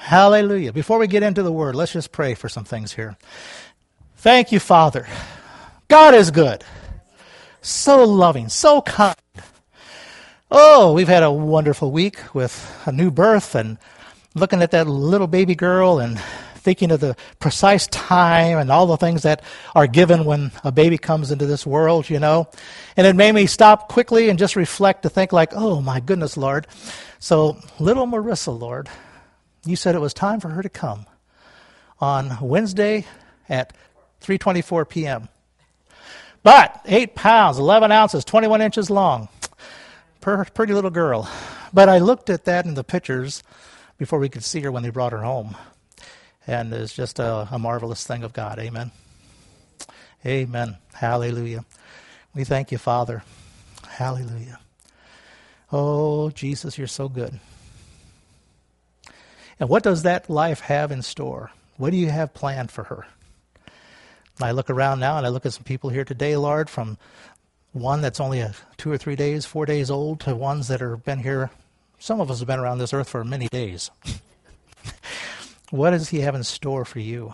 Hallelujah. Before we get into the Word, let's just pray for some things here. Thank you, Father. God is good. So loving, so kind. Oh, we've had a wonderful week with a new birth and looking at that little baby girl and thinking of the precise time and all the things that are given when a baby comes into this world, you know. And it made me stop quickly and just reflect to think like, oh my goodness, Lord. So little Marissa, Lord, you said it was time for her to come on Wednesday at 3:24 p.m. But 8 pounds, 11 ounces, 21 inches long. Pretty little girl. But I looked at that in the pictures before we could see her when they brought her home. And it's just a marvelous thing of God. Amen. Amen. Hallelujah. We thank you, Father. Hallelujah. Oh, Jesus, you're so good. And what does that life have in store? What do you have planned for her? I look around now and I look at some people here today, Lord, from one that's only 2 or 3 days, 4 days old, to ones that have been here. Some of us have been around this earth for many days. What does he have in store for you?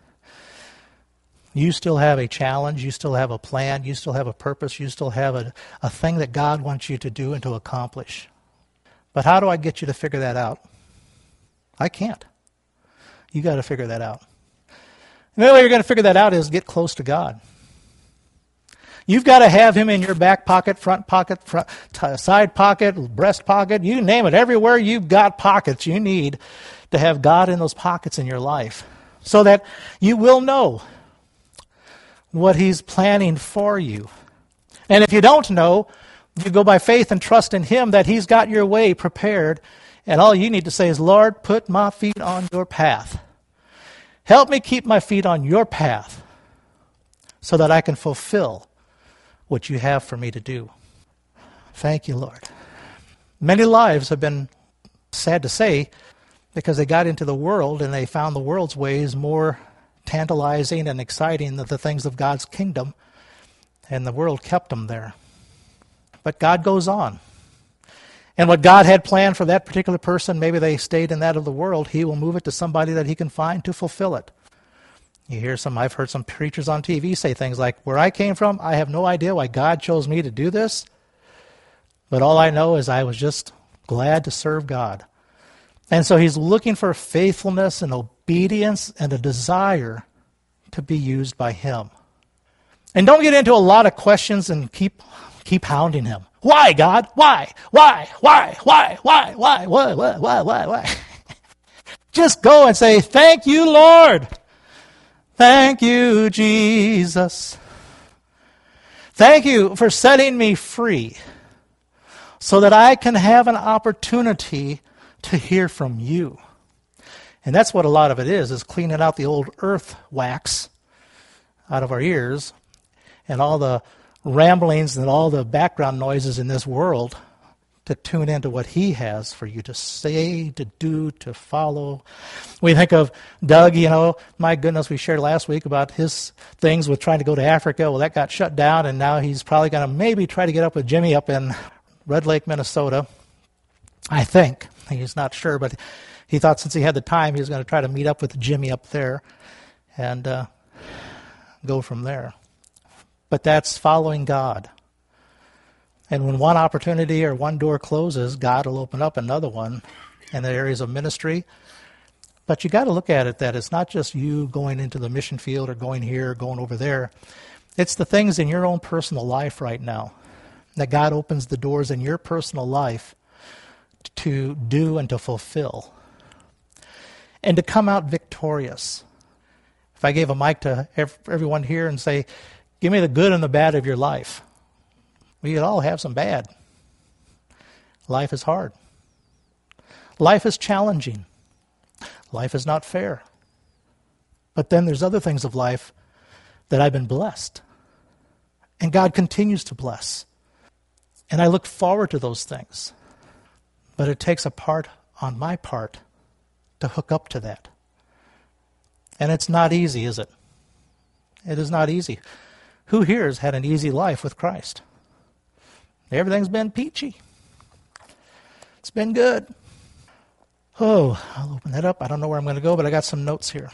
You still have a challenge. You still have a plan. You still have a purpose. You still have a thing that God wants you to do and to accomplish. But how do I get you to figure that out? I can't. You got to figure that out. And the only way you're going to figure that out is get close to God. You've got to have him in your back pocket, front pocket, side pocket, breast pocket, you name it. Everywhere you've got pockets, you need to have God in those pockets in your life so that you will know what he's planning for you. And if you don't know, you go by faith and trust in him that he's got your way prepared. And all you need to say is, Lord, put my feet on your path. Help me keep my feet on your path so that I can fulfill what you have for me to do. Thank you, Lord. Many lives have been, sad to say, because they got into the world and they found the world's ways more tantalizing and exciting than the things of God's kingdom, and the world kept them there. But God goes on. And what God had planned for that particular person, maybe they stayed in that of the world, he will move it to somebody that he can find to fulfill it. I've heard some preachers on TV say things like, where I came from, I have no idea why God chose me to do this, but all I know is I was just glad to serve God. And so he's looking for faithfulness and obedience and a desire to be used by him. And don't get into a lot of questions and keep hounding him. Why, God? Why? Why? Just go and say, thank you, Lord. Thank you, Jesus. Thank you for setting me free so that I can have an opportunity to hear from you. And that's what a lot of it is cleaning out the old earth wax out of our ears and all the ramblings and all the background noises in this world to tune into what he has for you to say, to do, to follow. We think of Doug, my goodness, we shared last week about his things with trying to go to Africa. Well, that got shut down, and now he's probably going to maybe try to get up with Jimmy up in Red Lake, Minnesota. I think. He's not sure, but he thought since he had the time, he was going to try to meet up with Jimmy up there and go from there. But that's following God. And when one opportunity or one door closes, God will open up another one in the areas of ministry. But you got to look at it that it's not just you going into the mission field or going here or going over there. It's the things in your own personal life right now that God opens the doors in your personal life to do and to fulfill and to come out victorious. If I gave a mic to everyone here and say, give me the good and the bad of your life, we could all have some bad. Life is hard. Life is challenging. Life is not fair. But then there's other things of life that I've been blessed. And God continues to bless. And I look forward to those things. But it takes a part on my part to hook up to that. And it's not easy, is it? It is not easy. Who here has had an easy life with Christ? Everything's been peachy. It's been good. Oh, I'll open that up. I don't know where I'm going to go, but I got some notes here.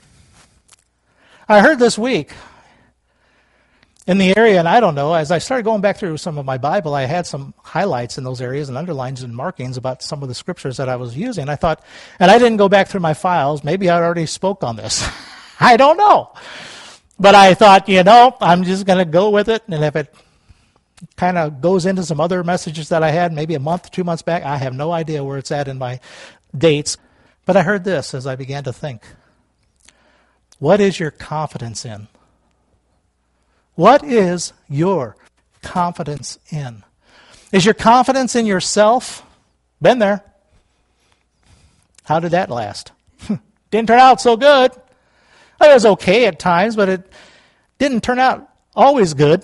I heard this week in the area, and I don't know, as I started going back through some of my Bible, I had some highlights in those areas and underlines and markings about some of the scriptures that I was using. I thought, and I didn't go back through my files. Maybe I already spoke on this. I don't know. But I thought, I'm just going to go with it, and if it kind of goes into some other messages that I had maybe a month, 2 months back, I have no idea where it's at in my dates. But I heard this as I began to think. What is your confidence in? What is your confidence in? Is your confidence in yourself? Been there. How did that last? Didn't turn out so good. It was okay at times, but it didn't turn out always good.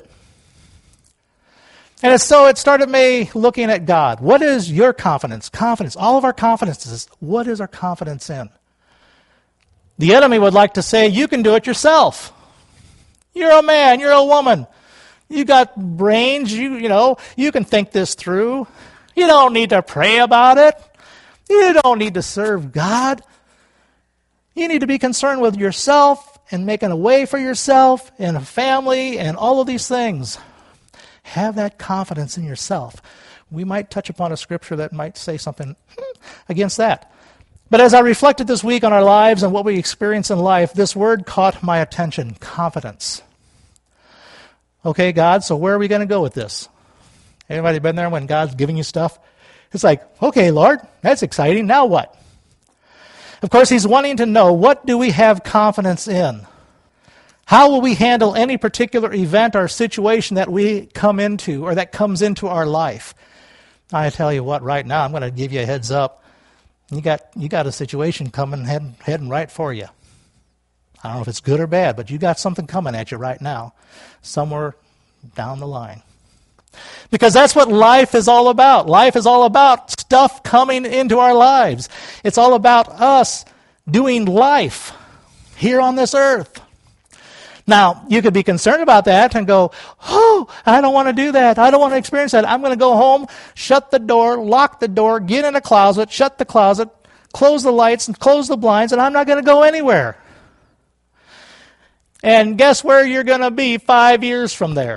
And so it started me looking at God. What is your confidence? Confidence. All of our confidences. What is our confidence in? The enemy would like to say, you can do it yourself. You're a man. You're a woman. You got brains. You can think this through. You don't need to pray about it. You don't need to serve God. You need to be concerned with yourself and making a way for yourself and a family and all of these things. Have that confidence in yourself. We might touch upon a scripture that might say something against that. But as I reflected this week on our lives and what we experience in life, this word caught my attention, confidence. Okay, God, so where are we going to go with this? Anybody been there when God's giving you stuff? It's like, okay, Lord, that's exciting. Now what? Of course, he's wanting to know, what do we have confidence in? How will we handle any particular event or situation that we come into or that comes into our life? I tell you what, right now, I'm going to give you a heads up. You got a situation coming, heading right for you. I don't know if it's good or bad, but you got something coming at you right now, somewhere down the line. Because that's what life is all about. Life is all about stuff coming into our lives. It's all about us doing life here on this earth. Now, you could be concerned about that and go, oh, I don't want to do that. I don't want to experience that. I'm going to go home, shut the door, lock the door, get in a closet, shut the closet, close the lights and close the blinds, and I'm not going to go anywhere. And guess where you're going to be 5 years from there?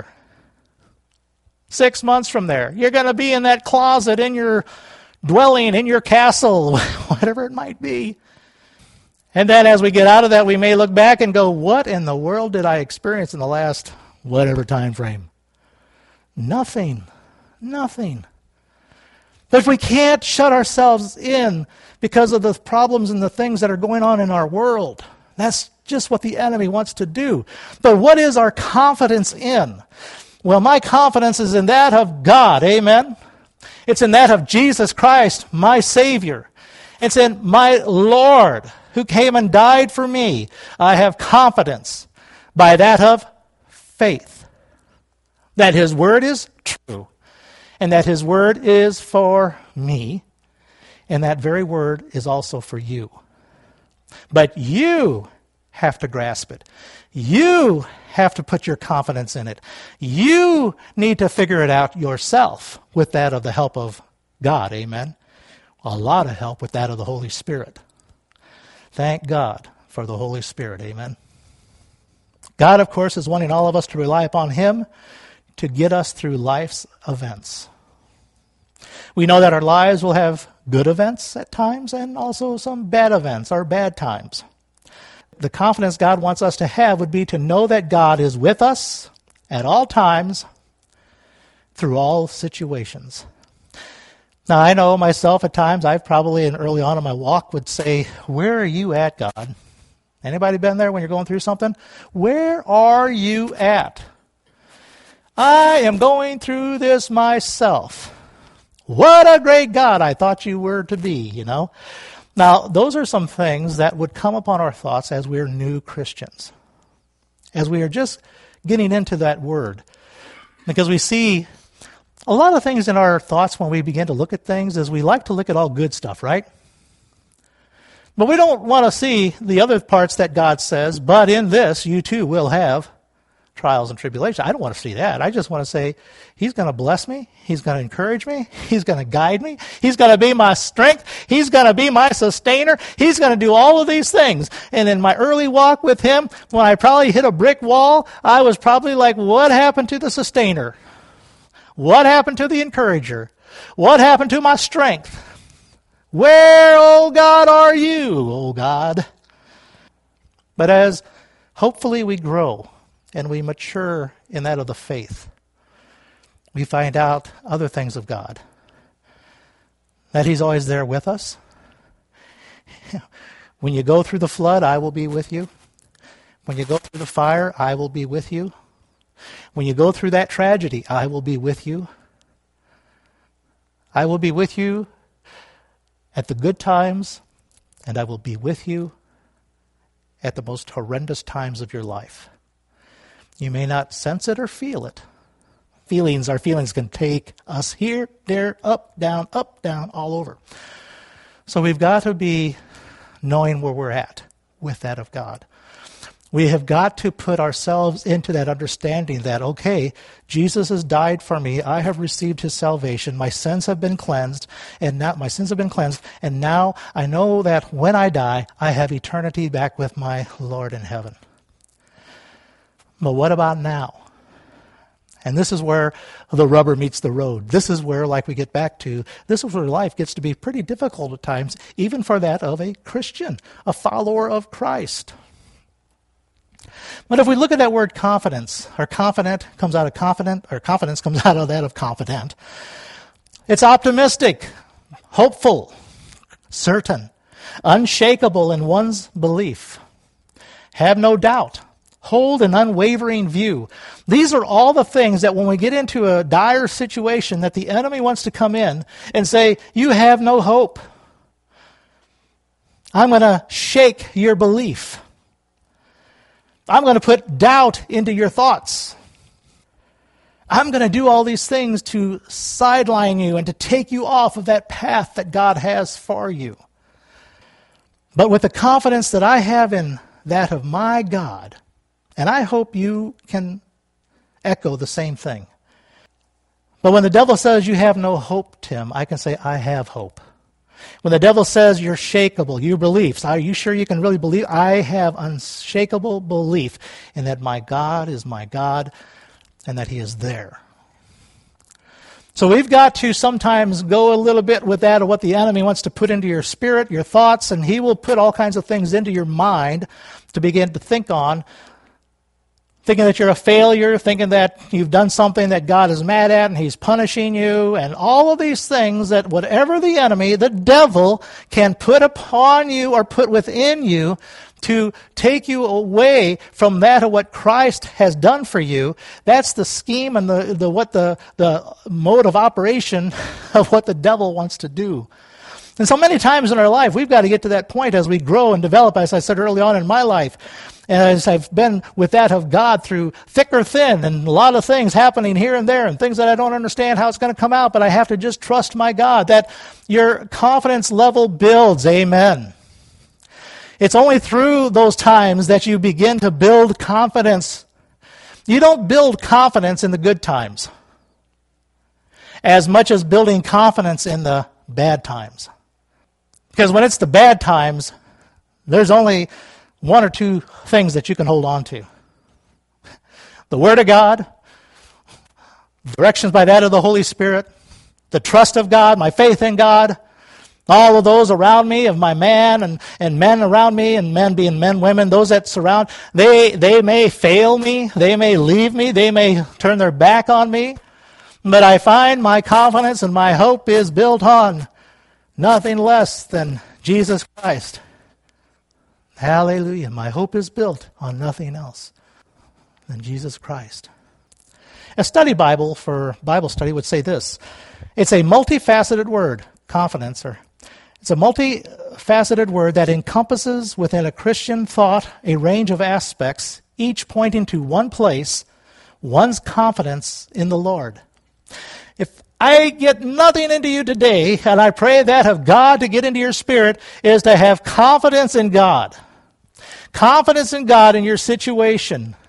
6 months from there. You're going to be in that closet, in your dwelling, in your castle, whatever it might be. And then as we get out of that, we may look back and go, what in the world did I experience in the last whatever time frame? Nothing. But if we can't shut ourselves in because of the problems and the things that are going on in our world, that's just what the enemy wants to do. But what is our confidence in? Well, my confidence is in that of God, amen? It's in that of Jesus Christ, my Savior. It's in my Lord, who came and died for me. I have confidence by that of faith, that his word is true, and that his word is for me, and that very word is also for you. But you have to grasp it. You have to put your confidence in it. You need to figure it out yourself with that of the help of God, amen? A lot of help with that of the Holy Spirit. Thank God for the Holy Spirit, amen? God, of course, is wanting all of us to rely upon him to get us through life's events. We know that our lives will have good events at times and also some bad events or bad times. The confidence God wants us to have would be to know that God is with us at all times through all situations. Now, I know myself at times, I've probably early on in my walk would say, where are you at, God? Anybody been there when you're going through something? Where are you at? I am going through this myself. What a great God I thought you were to be, you know. Now, those are some things that would come upon our thoughts as we're new Christians, as we are just getting into that word. Because we see a lot of things in our thoughts when we begin to look at things is we like to look at all good stuff, right? But we don't want to see the other parts that God says, but in this you too will have trials and tribulations. I don't want to see that. I just want to say, He's going to bless me. He's going to encourage me. He's going to guide me. He's going to be my strength. He's going to be my sustainer. He's going to do all of these things. And in my early walk with Him, when I probably hit a brick wall, I was probably like, what happened to the sustainer? What happened to the encourager? What happened to my strength? Where, oh God, are you, oh God? But as hopefully we grow and we mature in that of the faith, we find out other things of God. That He's always there with us. When you go through the flood, I will be with you. When you go through the fire, I will be with you. When you go through that tragedy, I will be with you. I will be with you at the good times, and I will be with you at the most horrendous times of your life. You may not sense it or feel it. Our feelings can take us here, there, up, down, all over. So we've got to be knowing where we're at with that of God. We have got to put ourselves into that understanding that, okay, Jesus has died for me. I have received His salvation. My sins have been cleansed, and now I know that when I die, I have eternity back with my Lord in heaven. But what about now? And this is where the rubber meets the road. This is where, like we get back to, this is where life gets to be pretty difficult at times, even for that of a Christian, a follower of Christ. But if we look at that word confidence, or confident comes out of confident, or confidence comes out of that of confident. It's optimistic, hopeful, certain, unshakable in one's belief, have no doubt, hold an unwavering view. These are all the things that when we get into a dire situation that the enemy wants to come in and say, you have no hope. I'm going to shake your belief. I'm going to put doubt into your thoughts. I'm going to do all these things to sideline you and to take you off of that path that God has for you. But with the confidence that I have in that of my God, and I hope you can echo the same thing. But when the devil says you have no hope, Tim, I can say I have hope. When the devil says you're shakeable, your beliefs, are you sure you can really believe? I have unshakable belief in that my God is my God and that He is there. So we've got to sometimes go a little bit with that of what the enemy wants to put into your spirit, your thoughts, and he will put all kinds of things into your mind to begin to think on. Thinking that you're a failure, thinking that you've done something that God is mad at and He's punishing you, and all of these things that whatever the enemy, the devil, can put upon you or put within you to take you away from that of what Christ has done for you, that's the scheme and the mode of operation of what the devil wants to do. And so many times in our life, we've got to get to that point as we grow and develop, as I said early on in my life. And as I've been with that of God through thick or thin, and a lot of things happening here and there, and things that I don't understand how it's going to come out, but I have to just trust my God, that your confidence level builds. Amen. It's only through those times that you begin to build confidence. You don't build confidence in the good times as much as building confidence in the bad times. Because when it's the bad times, there's only one or two things that you can hold on to. The Word of God, directions by that of the Holy Spirit, the trust of God, my faith in God, all of those around me, of my man and men around me, and men being men, women, those that surround, they may fail me, they may leave me, they may turn their back on me, but I find my confidence and my hope is built on nothing less than Jesus Christ. Hallelujah. My hope is built on nothing else than Jesus Christ. A study Bible for Bible study would say this. It's a multifaceted word, confidence, or it's a multifaceted word that encompasses within a Christian thought a range of aspects, each pointing to one place, one's confidence in the Lord. If I get nothing into you today, and I pray that of God to get into your spirit, is to have confidence in God. Confidence in God in your situation.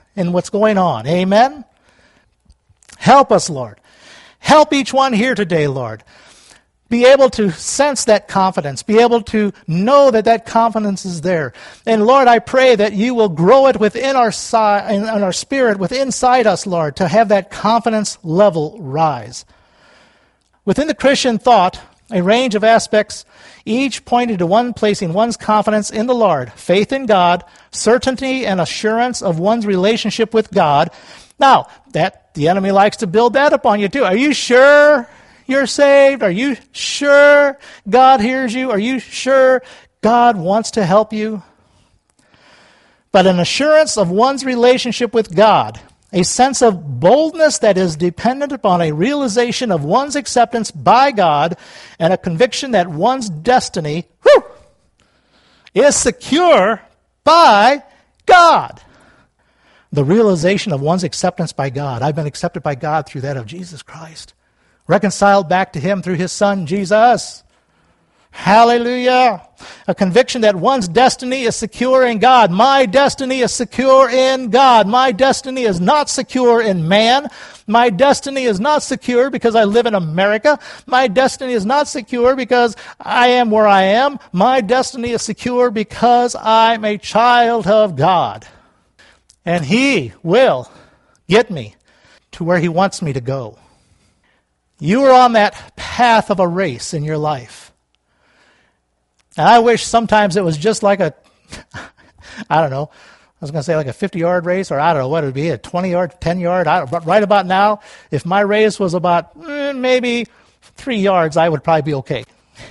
in what's going on. Amen? Help us, Lord. Help each one here today, Lord. Be able to sense that confidence. Be able to know that that confidence is there. And Lord, I pray that you will grow it within our spirit, within inside us, Lord, to have that confidence level rise. Within the Christian thought, a range of aspects, each pointing to one placing one's confidence in the Lord, faith in God, certainty and assurance of one's relationship with God. Now, that the enemy likes to build that upon you too. Are you sure you're saved? Are you sure God hears you? Are you sure God wants to help you? But an assurance of one's relationship with God, a sense of boldness that is dependent upon a realization of one's acceptance by God, and a conviction that one's destiny is secure by God. The realization of one's acceptance by God. I've been accepted by God through that of Jesus Christ. Reconciled back to him through his Son, Jesus. Hallelujah. A conviction that one's destiny is secure in God. My destiny is secure in God. My destiny is not secure in man. My destiny is not secure because I live in America. My destiny is not secure because I am where I am. My destiny is secure because I'm a child of God. And he will get me to where he wants me to go. You are on that path of a race in your life. And I wish sometimes it was just like a, I don't know, I was going to say like a 50-yard race, or I don't know what it would be, a 20-yard, 10-yard. But right about now, if my race was about maybe 3 yards, I would probably be okay.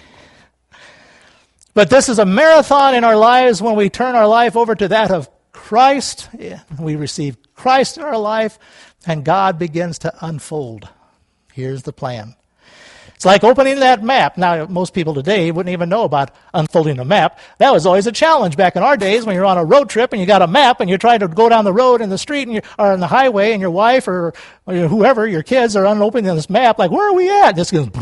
But this is a marathon in our lives when we turn our life over to that of Christ. We receive Christ in our life, and God begins to unfold. Here's the plan. It's like opening that map. Now, most people today wouldn't even know about unfolding a map. That was always a challenge back in our days when you're on a road trip and you got a map and you're trying to go down the road in the street or on the highway, and your wife or whoever, your kids, are unopening this map. Like, where are we at? This goes,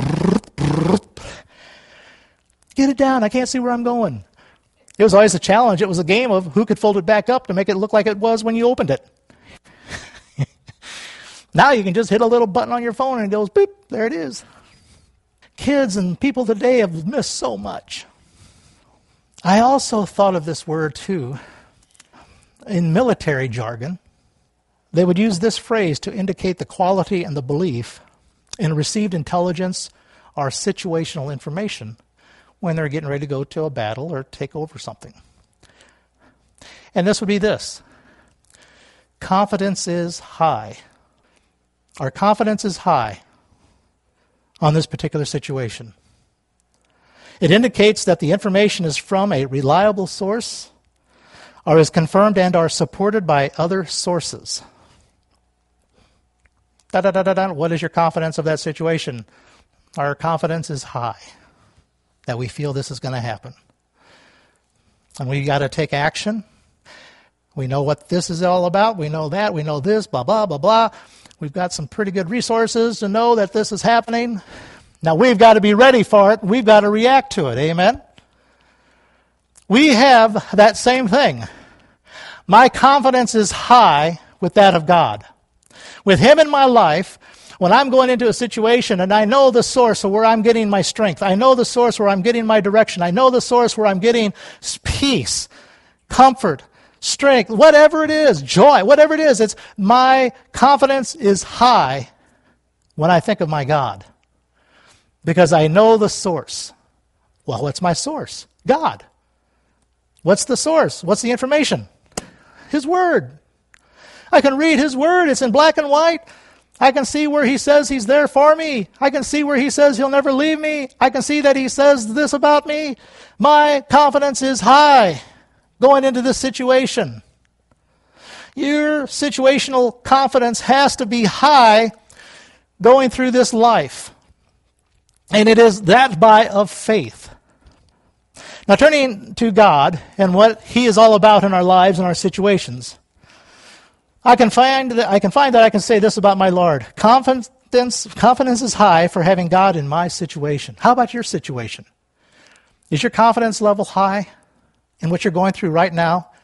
get it down. I can't see where I'm going. It was always a challenge. It was a game of who could fold it back up to make it look like it was when you opened it. Now you can just hit a little button on your phone and it goes, boop, there it is. Kids and people today have missed so much. I also thought of this word too. In military jargon, they would use this phrase to indicate the quality and the belief in received intelligence or situational information when they're getting ready to go to a battle or take over something. And this would be this. Confidence is high. Our confidence is high on this particular situation. It indicates that the information is from a reliable source or is confirmed and are supported by other sources. What is your confidence of that situation? Our confidence is high that we feel this is going to happen. And we got to take action. We know what this is all about. We know that. We know this, blah, blah, blah, blah. We've got some pretty good resources to know that this is happening. Now we've got to be ready for it. We've got to react to it. Amen? We have that same thing. My confidence is high with that of God. With Him in my life, when I'm going into a situation and I know the source of where I'm getting my strength, I know the source where I'm getting my direction, I know the source where I'm getting peace, comfort, strength, whatever it is, joy, whatever it is, it's my confidence is high when I think of my God. Because I know the source. Well, what's my source? God. What's the source? What's the information? His Word. I can read His Word. It's in black and white. I can see where He says He's there for me. I can see where He says He'll never leave me. I can see that He says this about me. My confidence is high going into this situation. Your situational confidence has to be high going through this life. And it is that by of faith. Now turning to God and what He is all about in our lives and our situations, I can find that I can say this about my Lord. Confidence is high for having God in my situation. How about your situation? Is your confidence level high in what you're going through right now?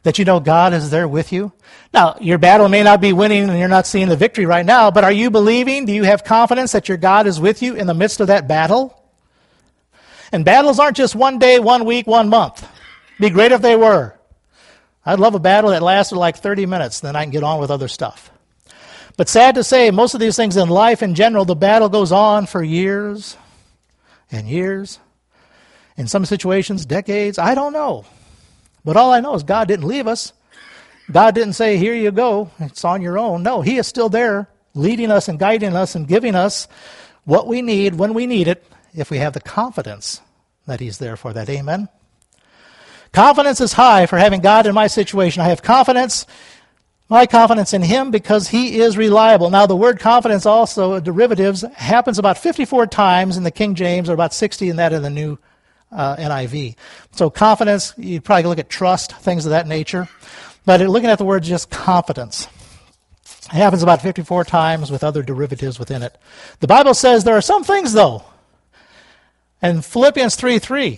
That you know God is there with you? Now, your battle may not be winning and you're not seeing the victory right now, but are you believing? Do you have confidence that your God is with you in the midst of that battle? And battles aren't just 1 day, 1 week, 1 month. It'd be great if they were. I'd love a battle that lasted like 30 minutes, then I can get on with other stuff. But sad to say, most of these things in life in general, the battle goes on for years and years. In some situations, decades, I don't know. But all I know is God didn't leave us. God didn't say, here you go, it's on your own. No, He is still there, leading us and guiding us and giving us what we need when we need it, if we have the confidence that He's there for that. Amen? Confidence is high for having God in my situation. I have confidence, my confidence in Him, because He is reliable. Now, the word confidence also, derivatives, happens about 54 times in the King James, or about 60 in that in the New NIV. So confidence, you probably look at trust, things of that nature. But looking at the word just confidence, it happens about 54 times with other derivatives within it. The Bible says there are some things, though. And Philippians 3:3.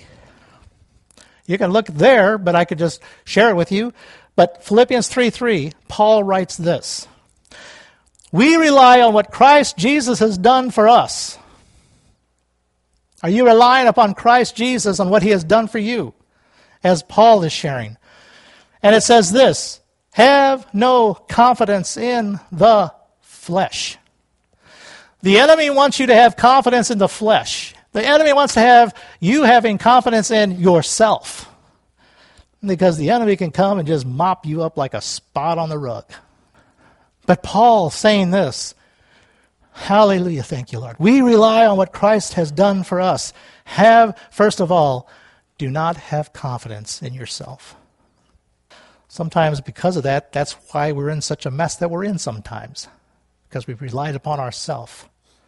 You can look there, but I could just share it with you. But Philippians 3:3, Paul writes this. We rely on what Christ Jesus has done for us. Are you relying upon Christ Jesus on what He has done for you? As Paul is sharing. And it says this, have no confidence in the flesh. The enemy wants you to have confidence in the flesh. The enemy wants to have you having confidence in yourself. Because the enemy can come and just mop you up like a spot on the rug. But Paul saying this, hallelujah, thank you, Lord. We rely on what Christ has done for us. First of all, do not have confidence in yourself. Sometimes because of that, that's why we're in such a mess that we're in sometimes. Because we've relied upon ourselves.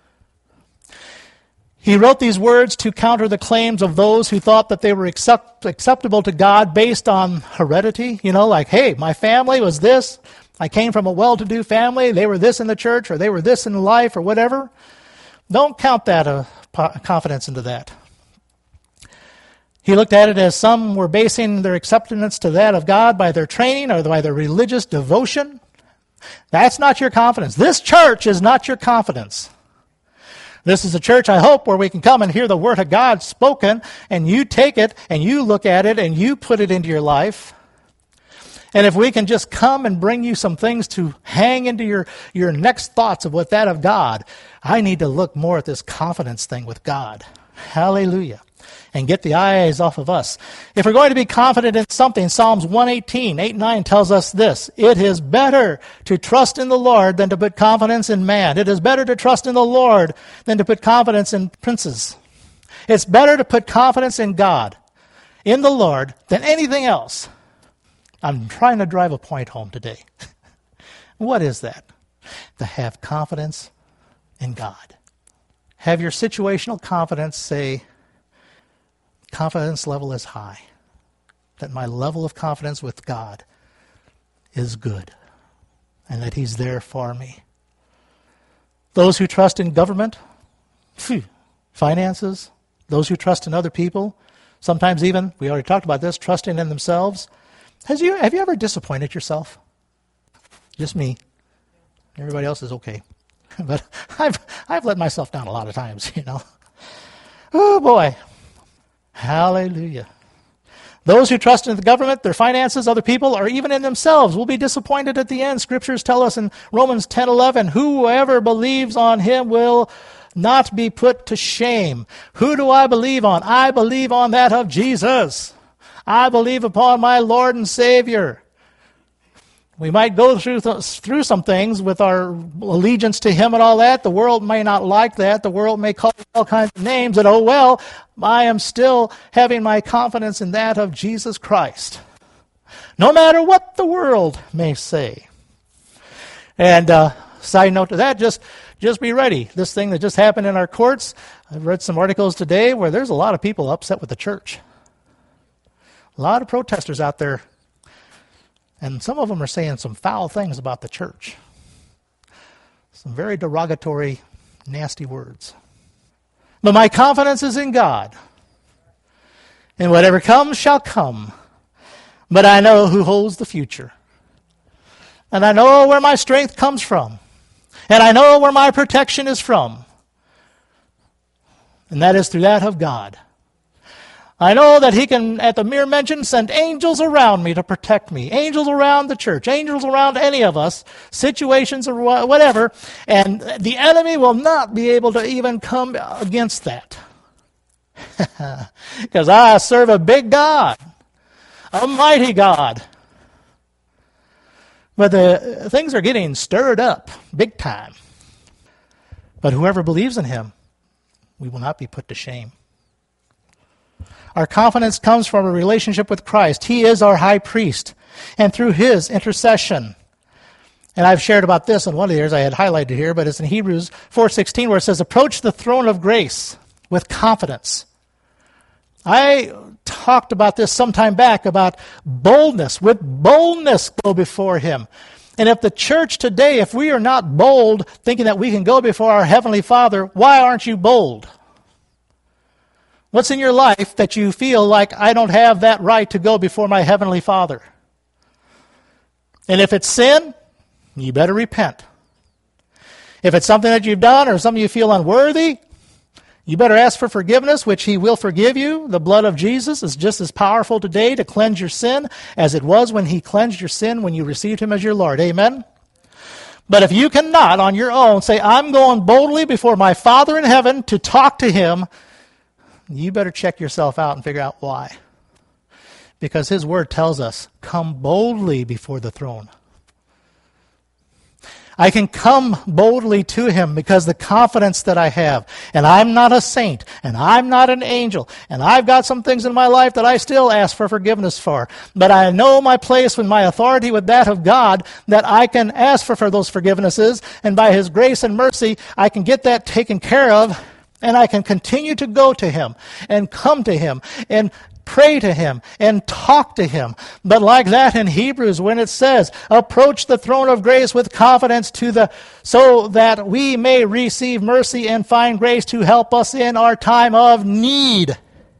He wrote these words to counter the claims of those who thought that they were acceptable to God based on heredity. You know, like, hey, my family was this. I came from a well-to-do family. They were this in the church, or they were this in life, or whatever. Don't count that confidence into that. He looked at it as some were basing their acceptance to that of God by their training or by their religious devotion. That's not your confidence. This church is not your confidence. This is a church, I hope, where we can come and hear the Word of God spoken, and you take it, and you look at it, and you put it into your life. And if we can just come and bring you some things to hang into your next thoughts of what that of God, I need to look more at this confidence thing with God. Hallelujah. And get the eyes off of us. If we're going to be confident in something, Psalms 118, 8-9 tells us this. It is better to trust in the Lord than to put confidence in man. It is better to trust in the Lord than to put confidence in princes. It's better to put confidence in God, in the Lord, than anything else. I'm trying to drive a point home today. What is that? To have confidence in God. Have your situational confidence say, confidence level is high. That my level of confidence with God is good. And that He's there for me. Those who trust in government, finances, those who trust in other people, sometimes even, we already talked about this, trusting in themselves. Have you ever disappointed yourself? Just me. Everybody else is okay. But I've let myself down a lot of times, you know. Oh boy. Hallelujah. Those who trust in the government, their finances, other people, or even in themselves will be disappointed at the end. Scriptures tell us in Romans 10:11, whoever believes on Him will not be put to shame. Who do I believe on? I believe on that of Jesus. I believe upon my Lord and Savior. We might go through some things with our allegiance to Him and all that. The world may not like that. The world may call all kinds of names. And oh well, I am still having my confidence in that of Jesus Christ. No matter what the world may say. And side note to that, just be ready. This thing that just happened in our courts, I've read some articles today where there's a lot of people upset with the church. A lot of protesters out there. And some of them are saying some foul things about the church. Some very derogatory, nasty words. But my confidence is in God. And whatever comes shall come. but I know who holds the future. And I know where my strength comes from. And I know where my protection is from. And that is through that of God. I know that he can, at the mere mention, send angels around me to protect me. Angels around the church. Angels around any of us. Situations or whatever. And the enemy will not be able to even come against that. Because I serve a big God. A mighty God. But the things are getting stirred up big time. But whoever believes in him, we will not be put to shame. Our confidence comes from a relationship with Christ. He is our high priest. And through his intercession. And I've shared about this in one of the years I had highlighted here, but it's in Hebrews 4:16 where it says, approach the throne of grace with confidence. I talked about this some time back, about boldness. With boldness go before him. And if the church today, if we are not bold, thinking that we can go before our Heavenly Father, why aren't you bold? What's in your life that you feel like, I don't have that right to go before my Heavenly Father? And if it's sin, you better repent. If it's something that you've done or something you feel unworthy, you better ask for forgiveness, which he will forgive you. The blood of Jesus is just as powerful today to cleanse your sin as it was when he cleansed your sin when you received him as your Lord. Amen? But if you cannot on your own say, I'm going boldly before my Father in heaven to talk to him, you better check yourself out and figure out why. Because his word tells us, come boldly before the throne. I can come boldly to him because the confidence that I have. And I'm not a saint, and I'm not an angel, and I've got some things in my life that I still ask for forgiveness for. But I know my place with my authority with that of God, that I can ask for those forgivenesses, and by his grace and mercy, I can get that taken care of, and I can continue to go to him, and come to him, and pray to him and talk to him. But like that in Hebrews when it says, approach the throne of grace with confidence so that we may receive mercy and find grace to help us in our time of need.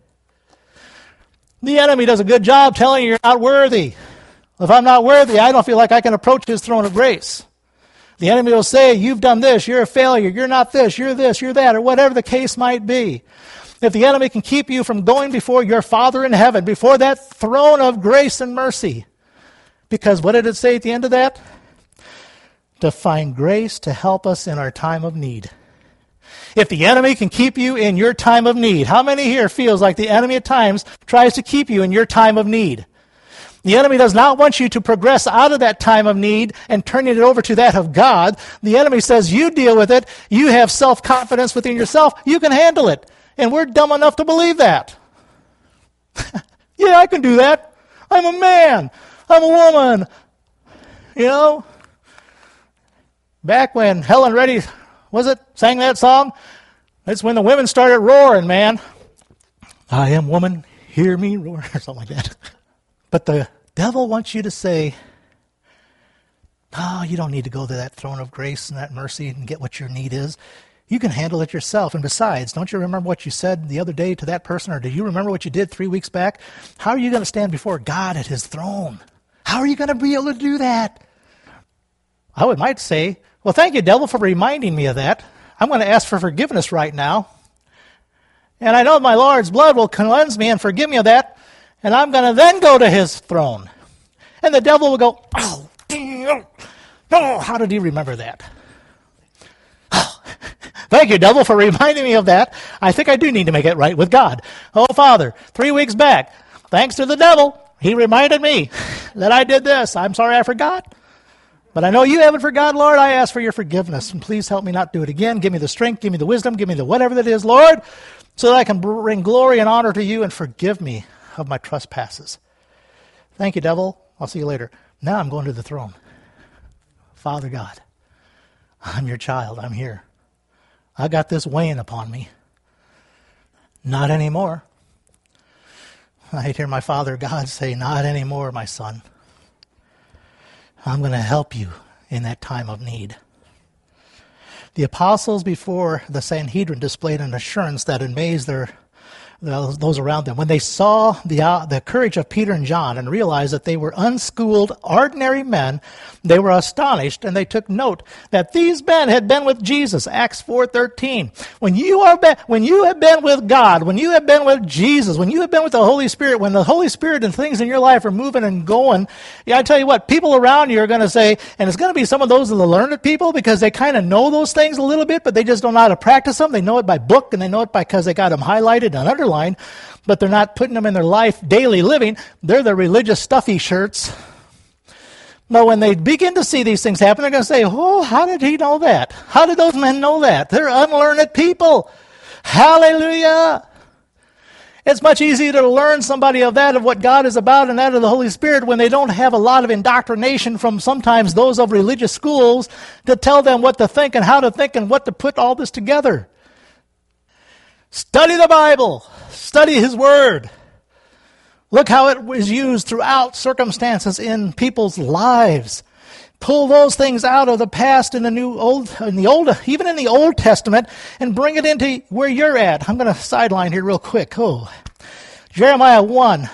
The enemy does a good job telling you you're not worthy. If I'm not worthy, I don't feel like I can approach his throne of grace. The enemy will say, you've done this, you're a failure, you're not this, you're that, or whatever the case might be. If the enemy can keep you from going before your Father in heaven, before that throne of grace and mercy. Because what did it say at the end of that? To find grace to help us in our time of need. If the enemy can keep you in your time of need, how many here feels like the enemy at times tries to keep you in your time of need? The enemy does not want you to progress out of that time of need and turning it over to that of God. The enemy says, you deal with it. You have self-confidence within yourself. You can handle it. And we're dumb enough to believe that. Yeah, I can do that. I'm a man. I'm a woman. You know? Back when Helen Reddy, sang that song? That's when the women started roaring, man. I am woman, hear me roar, or something like that. But the devil wants you to say, oh, you don't need to go to that throne of grace and that mercy and get what your need is. You can handle it yourself. And besides, don't you remember what you said the other day to that person? Or do you remember what you did 3 weeks back? How are you going to stand before God at his throne? How are you going to be able to do that? I might say, well, thank you, devil, for reminding me of that. I'm going to ask for forgiveness right now. And I know my Lord's blood will cleanse me and forgive me of that. And I'm going to then go to his throne. And the devil will go, oh, how did he remember that? Thank you, devil, for reminding me of that. I think I do need to make it right with God. Oh, Father, 3 weeks back, thanks to the devil, he reminded me that I did this. I'm sorry I forgot. But I know you haven't forgotten, Lord. I ask for your forgiveness. And please help me not do it again. Give me the strength, give me the wisdom, give me the whatever that is, Lord, so that I can bring glory and honor to you and forgive me of my trespasses. Thank you, devil. I'll see you later. Now I'm going to the throne. Father God, I'm your child. I'm here. I got this weighing upon me. Not anymore. I hear my Father God say, not anymore, my son. I'm going to help you in that time of need. The apostles before the Sanhedrin displayed an assurance that amazed their those around them, when they saw the courage of Peter and John and realized that they were unschooled, ordinary men, they were astonished, and they took note that these men had been with Jesus. Acts 4:13. When you have been with God, when you have been with Jesus, when you have been with the Holy Spirit, when the Holy Spirit and things in your life are moving and going, I tell you what, people around you are going to say, and it's going to be some of those of the learned people because they kind of know those things a little bit, but they just don't know how to practice them. They know it by book, and they know it because they got them highlighted and underlined, but they're not putting them in their life daily living. They're the religious stuffy shirts. But when they begin to see these things happen, they're going to say, oh, how did he know that? How did those men know that? They're unlearned people. Hallelujah. It's much easier to learn somebody of that, of what God is about, and that of the Holy Spirit when they don't have a lot of indoctrination from sometimes those of religious schools to tell them what to think and how to think and what to put all this together. Study the Bible. Study His Word. Look how it was used throughout circumstances in people's lives. Pull those things out of the past in even in the Old Testament, and bring it into where you're at. I'm going to sideline here real quick. Jeremiah 1,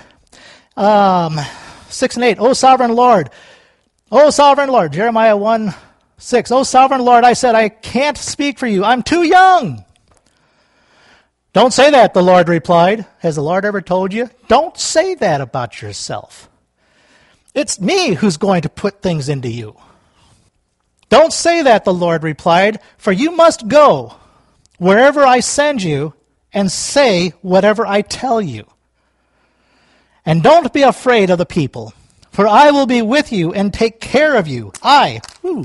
6 and 8. O sovereign Lord, Jeremiah 1, 6. O sovereign Lord, I said, I can't speak for you. I'm too young. Don't say that, the Lord replied. Has the Lord ever told you? Don't say that about yourself. It's me who's going to put things into you. Don't say that, the Lord replied, for you must go wherever I send you and say whatever I tell you. And don't be afraid of the people, for I will be with you and take care of you. I,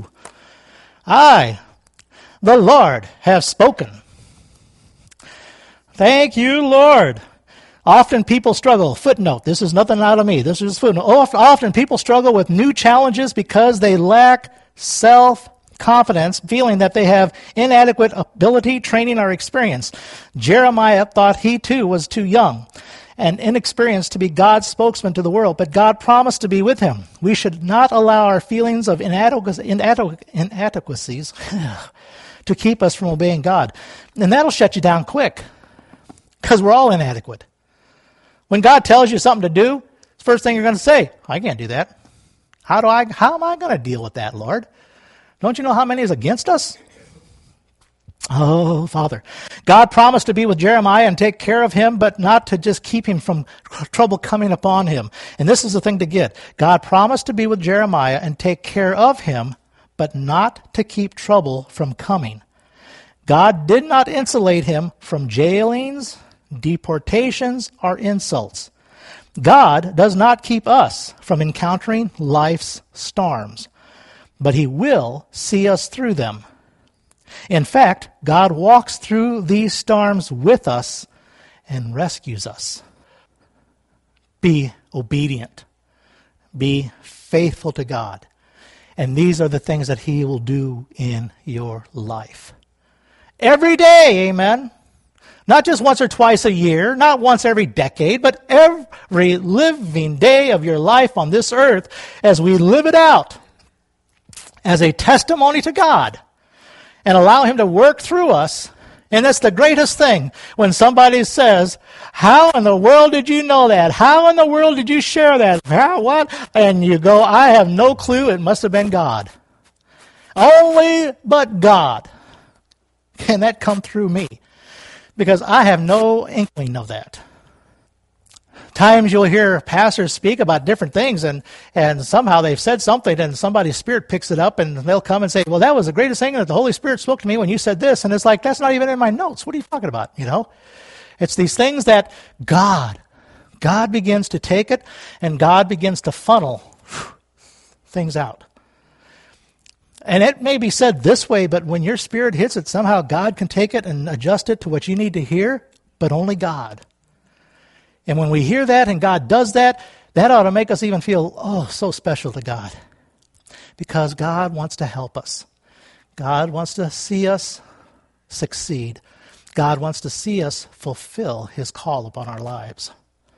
the Lord, have spoken. Thank you, Lord. Often people struggle. Footnote, this is nothing out of me. This is footnote. Often people struggle with new challenges because they lack self-confidence, feeling that they have inadequate ability, training, or experience. Jeremiah thought he too was too young and inexperienced to be God's spokesman to the world, but God promised to be with him. We should not allow our feelings of inadequacies to keep us from obeying God. And that'll shut you down quick, because we're all inadequate. When God tells you something to do, the first thing you're going to say, I can't do that. How am I going to deal with that, Lord? Don't you know how many is against us? Oh, Father. God promised to be with Jeremiah and take care of him, but not to just keep him from trouble coming upon him. And this is the thing to get. God promised to be with Jeremiah and take care of him, but not to keep trouble from coming. God did not insulate him from jailings, deportations, or insults. God does not keep us from encountering life's storms, but He will see us through them. In fact, God walks through these storms with us and rescues us. Be obedient. Be faithful to God. And these are the things that He will do in your life. Every day, amen. Not just once or twice a year, not once every decade, but every living day of your life on this earth as we live it out as a testimony to God and allow Him to work through us. And that's the greatest thing when somebody says, how in the world did you know that? How in the world did you share that? How, what? And you go, I have no clue. It must have been God. Only but God can that come through me, because I have no inkling of that. Times you'll hear pastors speak about different things, and somehow they've said something, and somebody's spirit picks it up, and they'll come and say, well, that was the greatest thing that the Holy Spirit spoke to me when you said this. And it's like, that's not even in my notes. What are you talking about? You know, it's these things that God begins to take it, and God begins to funnel things out. And it may be said this way, but when your spirit hits it, somehow God can take it and adjust it to what you need to hear, but only God. And when we hear that and God does that, that ought to make us even feel, so special to God. Because God wants to help us. God wants to see us succeed. God wants to see us fulfill His call upon our lives.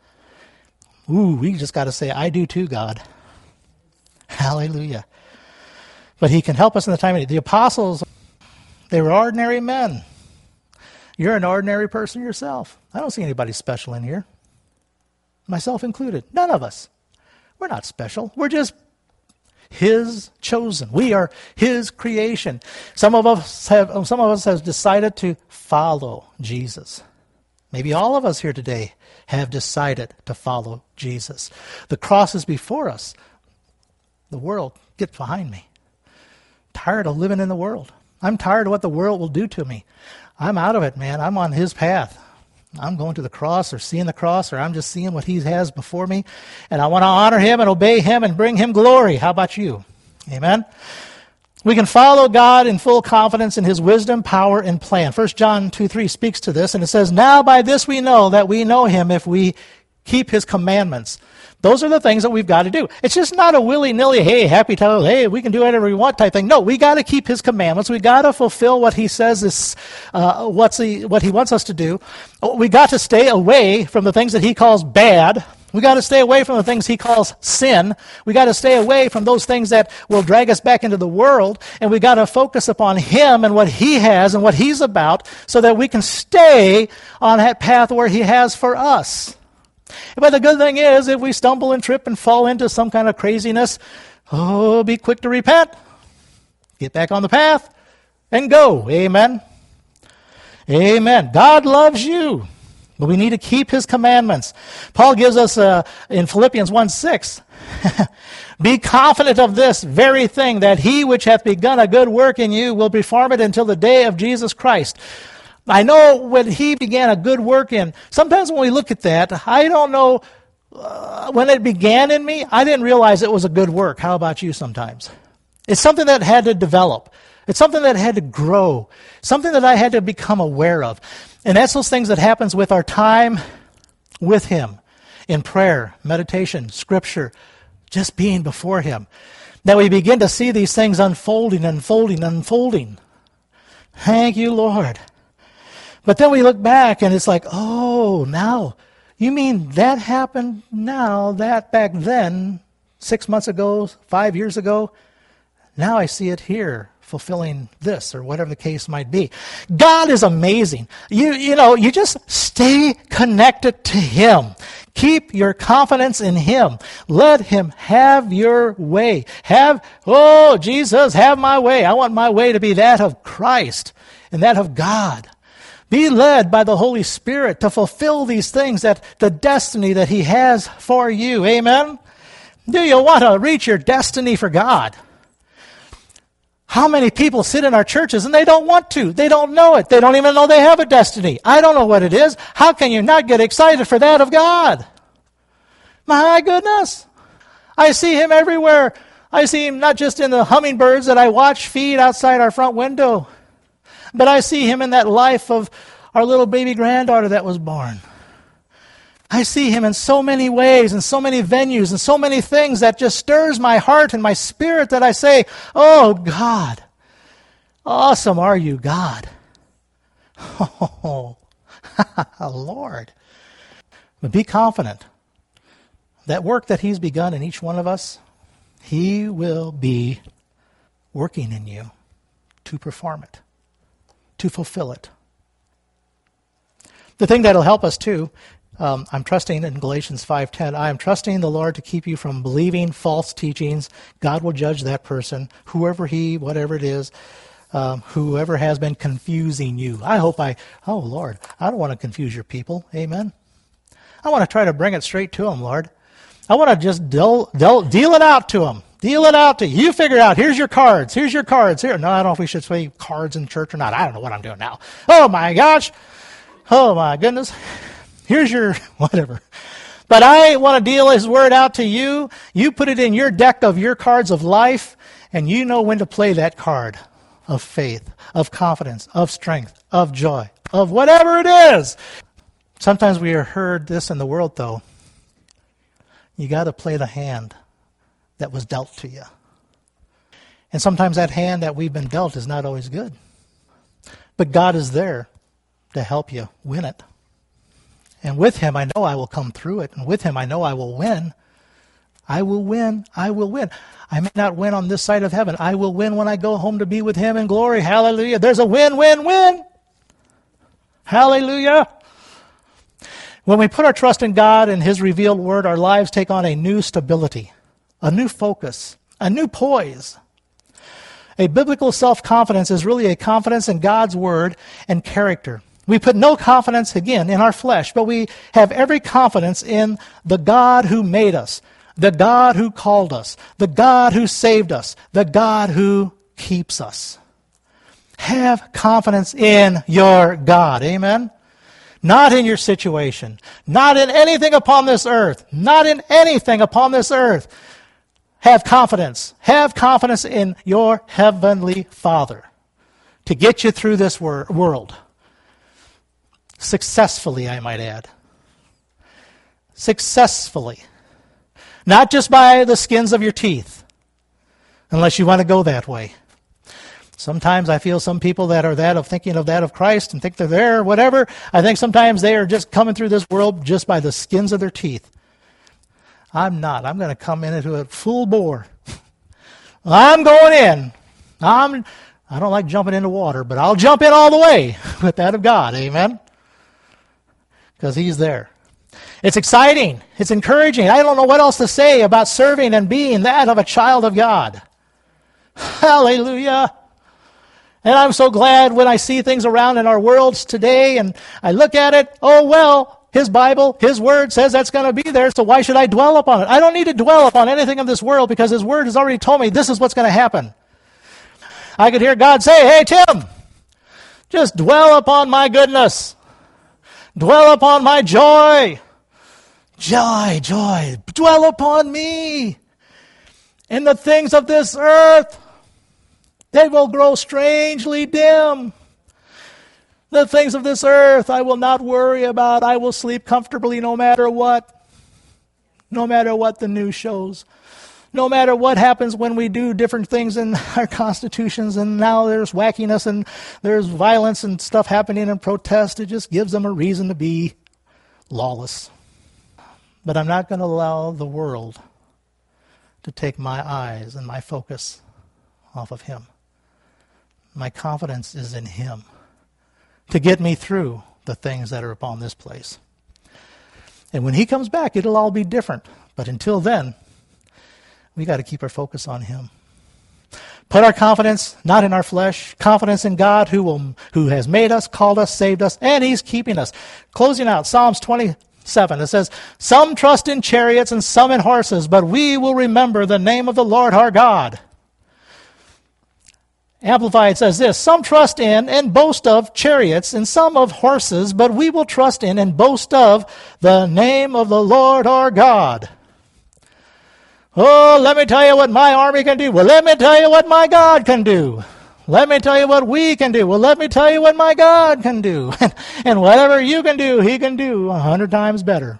We just got to say, I do too, God. Hallelujah. But He can help us in the time of need. The apostles, they were ordinary men. You're an ordinary person yourself. I don't see anybody special in here, myself included. None of us. We're not special. We're just His chosen. We are His creation. Some of us have decided to follow Jesus. Maybe all of us here today have decided to follow Jesus. The cross is before us. The world, get behind me. Tired of living in the world. I'm tired of what the world will do to me. I'm out of it, man. I'm on His path. I'm going to the cross or seeing the cross, or I'm just seeing what He has before me. And I want to honor Him and obey Him and bring Him glory. How about you? Amen? We can follow God in full confidence in His wisdom, power, and plan. 1 John 2:3 speaks to this, and it says, "Now by this we know that we know Him if we keep His commandments." Those are the things that we've got to do. It's just not a willy-nilly, hey, happy time, hey, we can do whatever we want type thing. No, we got to keep His commandments. We got to fulfill what He says is what He wants us to do. We got to stay away from the things that He calls bad. We got to stay away from the things He calls sin. We got to stay away from those things that will drag us back into the world. And we got to focus upon Him and what He has and what He's about so that we can stay on that path where He has for us. But the good thing is, if we stumble and trip and fall into some kind of craziness, be quick to repent. Get back on the path and go. Amen. Amen. God loves you. But we need to keep His commandments. Paul gives us in Philippians 1:6, "Be confident of this very thing, that He which hath begun a good work in you will perform it until the day of Jesus Christ." I know when He began a good work in, sometimes when we look at that, I don't know, when it began in me, I didn't realize it was a good work. How about you sometimes? It's something that had to develop. It's something that had to grow, something that I had to become aware of. And that's those things that happens with our time with Him in prayer, meditation, Scripture, just being before Him. That we begin to see these things unfolding. Thank you, Lord. But then we look back and it's like, oh, now, you mean that happened now, that back then, 6 months ago, 5 years ago? Now I see it here, fulfilling this, or whatever the case might be. God is amazing. You just stay connected to Him. Keep your confidence in Him. Let Him have your way. Jesus, have my way. I want my way to be that of Christ and that of God. Be led by the Holy Spirit to fulfill these things, that the destiny that He has for you. Amen? Do you want to reach your destiny for God? How many people sit in our churches and they don't want to? They don't know it. They don't even know they have a destiny. I don't know what it is. How can you not get excited for that of God? My goodness. I see Him everywhere. I see Him not just in the hummingbirds that I watch feed outside our front window, but I see Him in that life of our little baby granddaughter that was born. I see Him in so many ways and so many venues and so many things that just stirs my heart and my spirit that I say, oh, God, awesome are you, God. Oh, Lord. But be confident. That work that He's begun in each one of us, He will be working in you to perform it, to fulfill it. The thing that'll help us too, I'm trusting in Galatians 5:10, I am trusting the Lord to keep you from believing false teachings. God will judge that person, whoever whatever it is, whoever has been confusing you. Oh Lord, I don't want to confuse your people. Amen. I want to try to bring it straight to them, Lord. I want to just deal it out to them. Deal it out to you. You figure out, here's your cards. Here. No, I don't know if we should say cards in church or not. I don't know what I'm doing now. Oh my gosh. Oh my goodness. Here's your whatever. But I want to deal His word out to you. You put it in your deck of your cards of life, and you know when to play that card of faith, of confidence, of strength, of joy, of whatever it is. Sometimes we have heard this in the world, though. You got to play the hand that was dealt to you. And sometimes that hand that we've been dealt is not always good. But God is there to help you win it. And with Him, I know I will come through it. And with Him, I know I will win. I will win. I will win. I may not win on this side of heaven. I will win when I go home to be with Him in glory. Hallelujah. There's a win, win, win. Hallelujah. When we put our trust in God and His revealed word, our lives take on a new stability, a new focus, a new poise. A biblical self-confidence is really a confidence in God's word and character. We put no confidence, again, in our flesh, but we have every confidence in the God who made us, the God who called us, the God who saved us, the God who keeps us. Have confidence in your God. Amen? Not in your situation. Not in anything upon this earth. Not in anything upon this earth. Have confidence. Have confidence in your heavenly Father to get you through this world. Successfully, I might add. Successfully. Not just by the skins of your teeth, unless you want to go that way. Sometimes I feel some people that are thinking of that of Christ and think they're there, whatever. I think sometimes they are just coming through this world just by the skins of their teeth. I'm not. I'm going to come into it full bore. I'm going in. I don't like jumping into water, but I'll jump in all the way with that of God. Amen? Because He's there. It's exciting. It's encouraging. I don't know what else to say about serving and being that of a child of God. Hallelujah. And I'm so glad when I see things around in our worlds today and I look at it, oh well, His Bible, His Word says that's going to be there, so why should I dwell upon it? I don't need to dwell upon anything of this world because His Word has already told me this is what's going to happen. I could hear God say, hey Tim, just dwell upon my goodness. Dwell upon my joy. Joy, joy. Dwell upon me. In the things of this earth, they will grow strangely dim. The things of this earth I will not worry about. I will sleep comfortably no matter what. No matter what the news shows. No matter what happens when we do different things in our constitutions, and now there's wackiness and there's violence and stuff happening in protest. It just gives them a reason to be lawless. But I'm not going to allow the world to take my eyes and my focus off of Him. My confidence is in Him to get me through the things that are upon this place. And when He comes back, it'll all be different. But until then, we got to keep our focus on Him. Put our confidence not in our flesh, confidence in God who has made us, called us, saved us, and He's keeping us. Closing out, Psalms 27, it says, some trust in chariots and some in horses, but we will remember the name of the Lord our God. Amplified says this, some trust in and boast of chariots and some of horses, but we will trust in and boast of the name of the Lord our God. Oh, let me tell you what my army can do. Well, let me tell you what my God can do. Let me tell you what we can do. Well, let me tell you what my God can do. And whatever you can do, He can do 100 times better.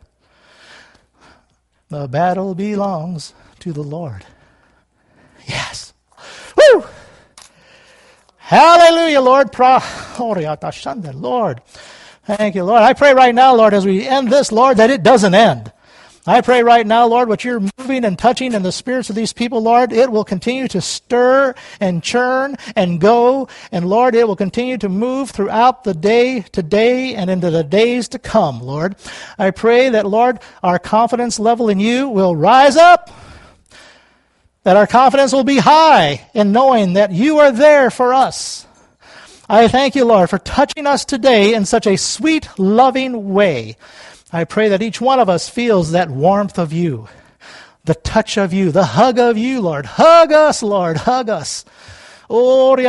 The battle belongs to the Lord. Yes. Woo! Hallelujah, Lord. Lord. Thank you, Lord. I pray right now, Lord, as we end this, Lord, that it doesn't end. I pray right now, Lord, what You're moving and touching in the spirits of these people, Lord, it will continue to stir and churn and go. And, Lord, it will continue to move throughout the day today and into the days to come, Lord. I pray that, Lord, our confidence level in You will rise up, that our confidence will be high in knowing that You are there for us. I thank You, Lord, for touching us today in such a sweet, loving way. I pray that each one of us feels that warmth of You, the touch of You, the hug of You, Lord. Hug us, Lord. Hug us. Lord,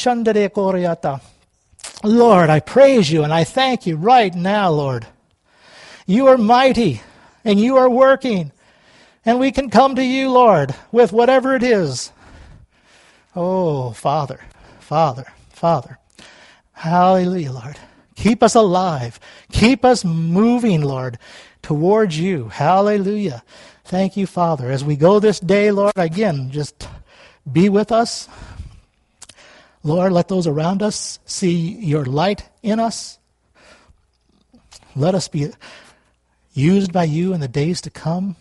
I praise You and I thank You right now, Lord. You are mighty and You are working. And we can come to You, Lord, with whatever it is. Oh, Father, Father, Father. Hallelujah, Lord. Keep us alive. Keep us moving, Lord, towards You. Hallelujah. Thank You, Father. As we go this day, Lord, again, just be with us. Lord, let those around us see Your light in us. Let us be used by You in the days to come.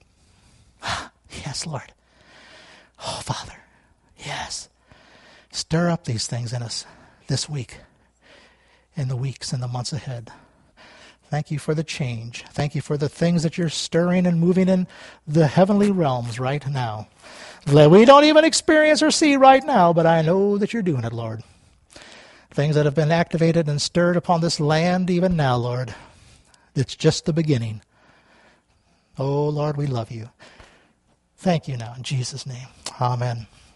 Yes, Lord. Oh, Father. Yes. Stir up these things in us this week. in the weeks and the months ahead. Thank you for the change. Thank you for the things that you're stirring and moving in the heavenly realms right now. That we don't even experience or see right now, but I know that you're doing it, Lord. Things that have been activated and stirred upon this land even now, Lord. It's just the beginning. Oh, Lord, we love you. Thank you now in Jesus' name. Amen.